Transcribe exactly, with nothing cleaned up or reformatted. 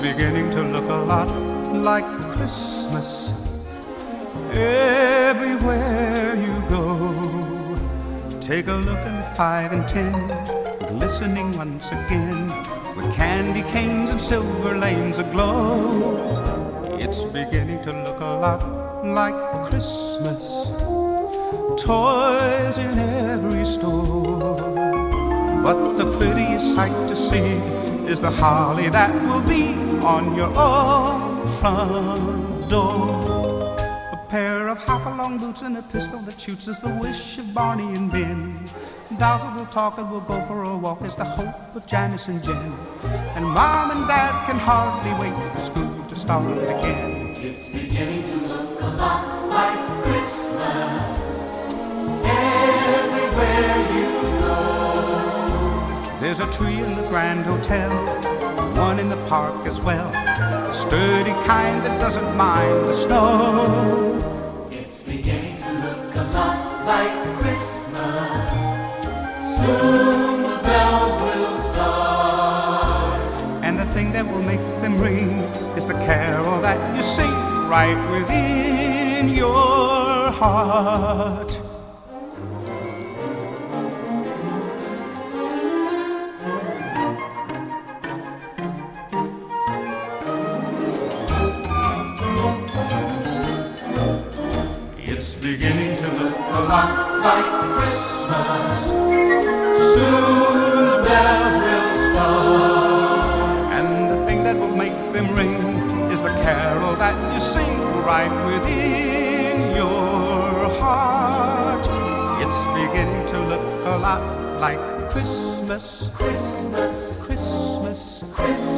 beginning to look a lot like Christmas everywhere you go. Take a look in the five and ten, glistening once again, with candy canes and silver lanes aglow. It's beginning to look a lot like Christmas, toys in every store. But the prettiest sight to see is the holly that will be on your own front door. A pair of hop-along boots and a pistol that shoots is the wish of Barney and Ben. Dolls that will talk and will go for a walk is the hope of Janice and Jen. And Mom and Dad can hardly wait for school to start again. It's beginning to look a lot like Christmas everywhere you go. There's a tree in the Grand Hotel, one in the park as well, the sturdy kind that doesn't mind the snow. It's beginning to look a lot like Christmas. Soon the bells will start. And the thing that will make them ring is the carol that you sing right within your heart. It's beginning to look a lot like Christmas. Soon the bells will start. And the thing that will make them ring is the carol that you sing right within your heart. It's beginning to look a lot like Christmas, Christmas, Christmas, Christmas.